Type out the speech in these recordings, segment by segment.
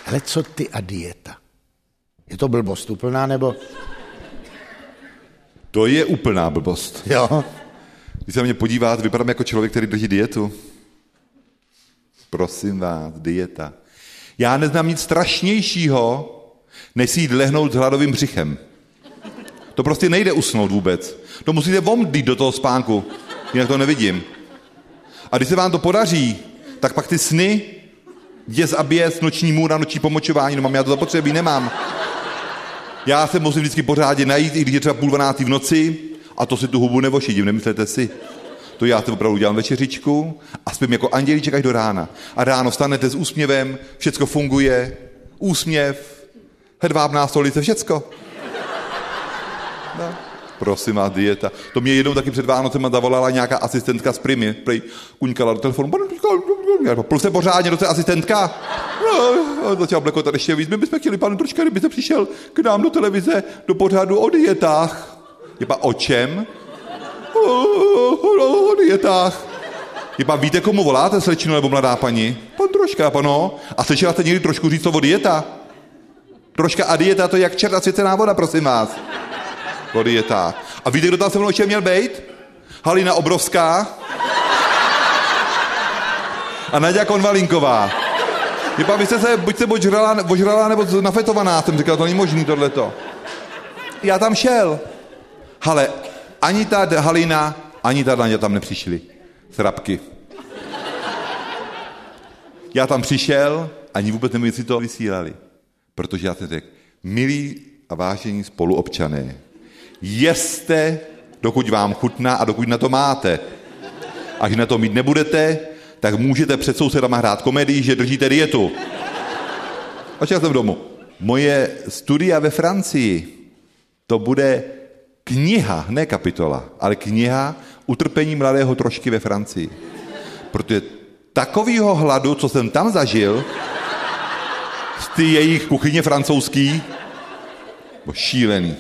Ale co ty a dieta? Je to blbost úplná, nebo? To je úplná blbost. Jo. Když se na mě podíváte, vypadám jako člověk, který drží dietu. Prosím vás, dieta. Já neznám nic strašnějšího, než si jít lehnout s hladovým břichem. To prostě nejde usnout vůbec. To musíte omdlít do toho spánku, jinak to nevidím. A když se vám to podaří, tak pak ty sny, děs a běs, noční můra, noční pomočování, no mám já to zapotřebí, nemám. Já se musím vždycky pořádně najít, i když je třeba 11:30 v noci, a to si tu hubu nevošidím, nemyslete si. To já si opravdu dělám večeřičku a spím jako andělíček až do rána. A ráno vstanete s úsměvem, všecko funguje, úsměv, hedvábná stolice, všecko. No. Prosím vás, dieta. To mě jednou taky před Vánocema zavolala nějaká asistentka z Primy. Prej kuňkala do telefonu. Plus se pořádně do té asistentka. No, začal blekotat ještě víc. My bychom chtěli, pane Tročka, kdybyste přišel k nám do televize, do pořadu o dietách. Jepa, o čem? O dietách. Jepa, víte, komu voláte, slečino nebo mladá paní? Pan Troška, pano. A slyšela jste někdy trošku říct slovo dieta? Troška a dieta, to je jak čert a svěcená voda, prosím vás. O dietách. A víte, kdo tam se mnou ještě měl být? Halina Obrovská a Naďa Konvalinková. Jepa, vy jste se buď ožrala nebo nafetovaná, jsem říkal, to není možný tohleto. Já tam šel. Ale ani ta Halina, ani ta Naďa tam nepřišli. Srabky. Já tam přišel, ani vůbec nevím, jestli to vysílali. Protože já jsem řekl, milí a vážení spoluobčané, jeste, dokud vám chutná a dokud na to máte. Až na to mít nebudete, tak můžete před sousedama hrát komedii, že držíte dietu. A čekal jsem domů. Moje studia ve Francii, to bude kniha, ne kapitola, ale kniha Utrpení mladého Trošky ve Francii. Protože takovýho hladu, co jsem tam zažil, z ty jejich kuchyně francouzský, bo šílený.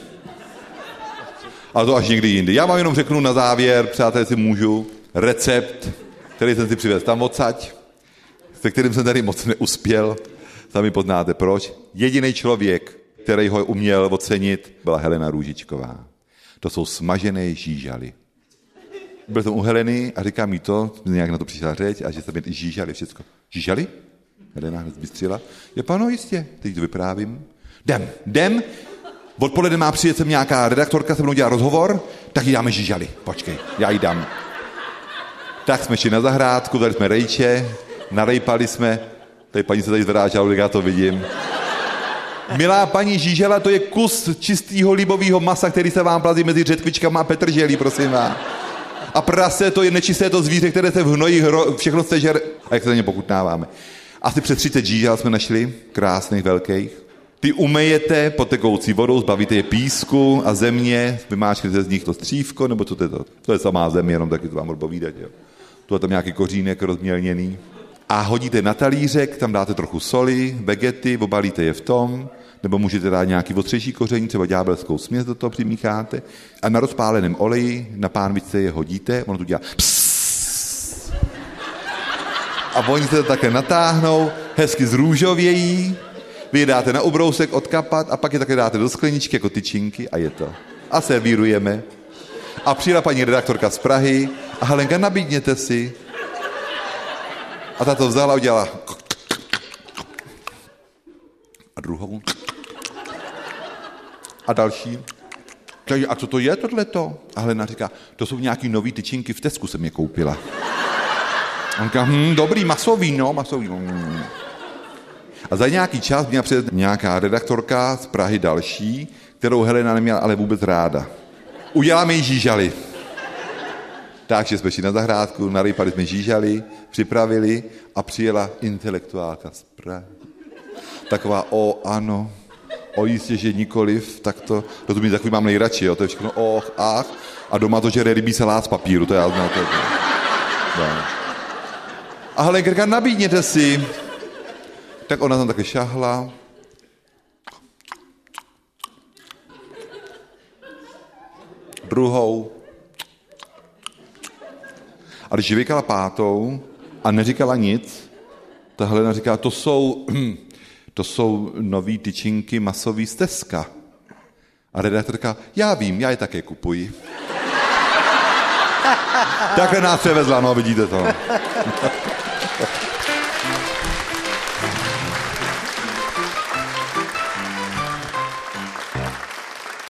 Ale to až někdy jindy. Já vám jenom řeknu na závěr, přátelé, si můžu, recept, který jsem si přivez tam odsaď, se kterým jsem tady moc neuspěl. Sami poznáte proč. Jediný člověk, který ho uměl ocenit, byla Helena Růžičková. To jsou smažené žížaly. Byl jsem u Heleny a říká mi to, nějak na to přišla řeč, a že se mi žížaly všecko. Žížaly? Helena hned zbystřila. Je, pano, jistě, teď to vyprávím. Jdem. Odpoledne má přijet sem nějaká redaktorka, se mnou dělá rozhovor, tak jí dáme žížaly. Počkej, já jí dám. Tak jsme šli na zahrádku, dali jsme rejče, narejpali jsme, tady paní se tady zvedá žaludek, já to vidím. Milá paní, žížela, to je kus čistého líbového masa, který se vám plazí mezi řetkvičkama a petrželí, prosím vás. A prase, to je nečisté to zvíře, které se v hnoji všechno sežere. A jak se na ně pokutnáváme. Asi přes 30 žížel jsme našli, krásných, velkých. Ty umejete potekoucí vodou, zbavíte je písku a země, vymáčknete z nich to střívko, nebo co to je to? To je samá země, jenom taky to vám budu povídat, jo. Tu je tam nějaký kořínek rozmělněný. A hodíte na talířek, tam dáte trochu soli, vegety, obalíte je v tom, nebo můžete dát nějaký ostřejší koření, třeba ďábelskou směs do toho přimícháte a na rozpáleném oleji na pánvičce je hodíte, ono tu dělá psss. A oni se to také natáhnou, hezky zrůžovějí, vy je dáte na ubrousek odkapat a pak je také dáte do skleničky jako tyčinky a je to. A servírujeme. A přijela paní redaktorka z Prahy a Helenka, nabídněte si. A ta to vzala a udělala. A druhou. A další. A co to je tohleto? A Helena říká, to jsou nějaký nový tyčinky, v Tesku jsem je koupila. A on říká, dobrý, masový, no, masový. A za nějaký čas měla přijet nějaká redaktorka z Prahy další, kterou Helena neměla ale vůbec ráda. Uděláme jí žížaly. Takže jsme šli na zahrádku, narýpali jsme žížaly, připravili a přijela intelektuálka z Prahy. Taková, ano, jistě, že nikoliv, tak to, rozumím, takový mám nejradši, jo, to je všechno, ach, a doma to žere rybí salát z papíru, to já znám. A Helenka, nabídněte si. Tak ona tam také šahla. Druhou. A když vykala pátou a neříkala nic, ta Helena říká, to to jsou nový tyčinky masový z Teska. A redaktorka, já vím, já je také kupuji. Takhle nás převezla, no, vidíte to.